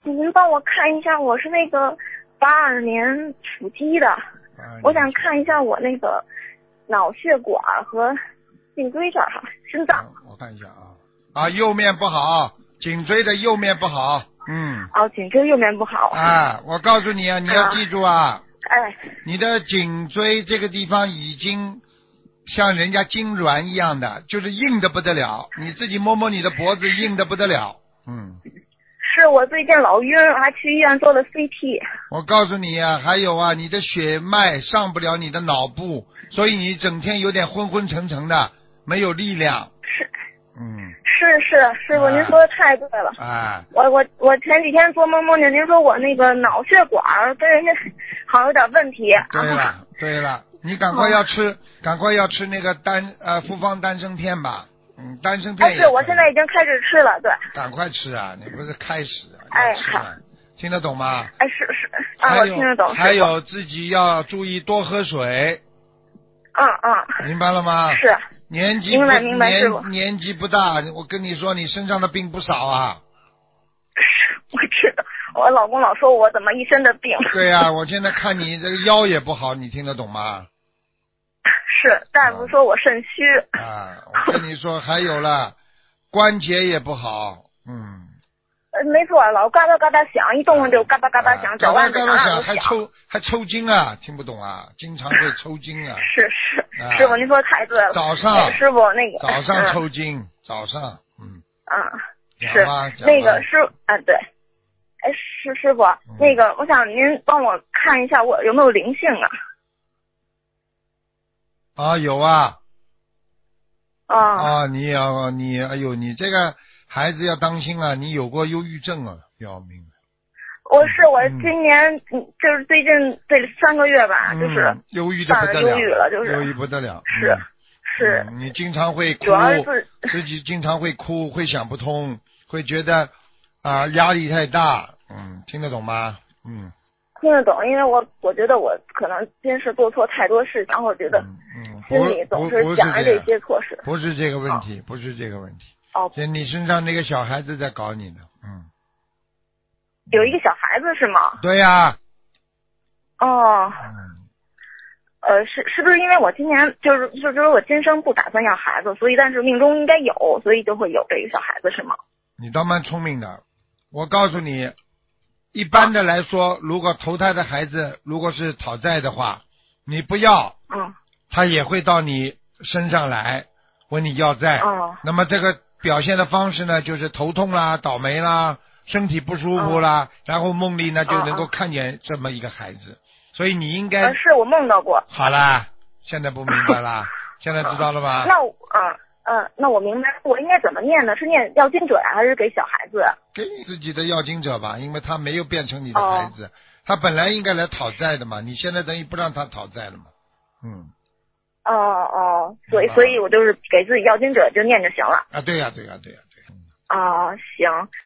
您帮我看一下，我是那个82年属鸡的，我想看一下我那个脑血管和颈椎这儿哈，心脏。 我看一下啊，右面不好，颈椎的右面不好， 颈椎右面不好。 我告诉你啊，你要记住啊，你的颈椎这个地方已经像人家痉挛一样的，就是硬的不得了，你自己摸摸你的脖子，硬的不得了， 是我最近老晕，还去医院做了 CT。 我告诉你啊，还有啊，你的血脉上不了你的脑部，所以你整天有点昏昏沉沉的，没有力量。 是，师傅，您说的太对了。我前几天做梦梦见您说我那个脑血管跟人家好像有点问题。 对了，你赶快要吃那个复方丹参片吧。丹参片是我现在已经开始吃了，对。 赶快吃啊！你不是开始吃好， 听得懂吗？ 是我听得懂。 还有自己要注意多喝水。明白了吗？ 是。 年纪不大，我跟你说，你身上的病不少啊。 我知道，我老公老说我怎么一身的病。 对呀，我现在看你这个腰也不好，你听得懂吗？ 是，大夫说我肾虚。 我跟你说，还有了，关节也不好。 没错，老嘎巴嘎巴响，一动就嘎巴嘎巴响， 嘎巴嘎巴响，还抽筋啊，听不懂啊，经常会抽筋啊。 是，师傅您说太对了。 早上， 师傅那个早上抽筋，早上， 是那个对，师傅，那个我想您帮我看一下我有没有灵性啊？ 有啊。你哎呦，你这个孩子要当心啊！你有过忧郁症啊，要命！ 我今年就是最近这3个月吧，就是忧郁的不得了， 忧郁了，就是忧郁不得了。 是， 你经常会哭，自己经常会哭，会想不通，会觉得压力太大。听得懂吗？ 听得懂，因为我觉得我可能今世做错太多事，然后觉得心里总是想着这些错事。 不是这个问题，不是这个问题。就你身上那个小孩子在搞你呢。 有一个小孩子是吗？ 对呀。 是不是因为我今年就是我今生不打算要孩子，所以但是命中应该有，所以就会有这个小孩子是吗？ 你倒蛮聪明的，我告诉你。一般的来说，如果投胎的孩子如果是讨债的话，你不要，他也会到你身上来问你要债。那么这个表现的方式呢，就是头痛啦、倒霉啦、身体不舒服啦，然后梦里呢就能够看见这么一个孩子，所以你应该是我梦到过。 好啦，现在不明白啦，现在知道了吧？ 那我明白，我应该怎么念呢？是念要经者呀，还是给小孩子？ 给你自己的要经者吧，因为他没有变成你的孩子，他本来应该来讨债的嘛，你现在等于不让他讨债了嘛。 所以我就是给自己要经者就念就行了。 对呀。 行。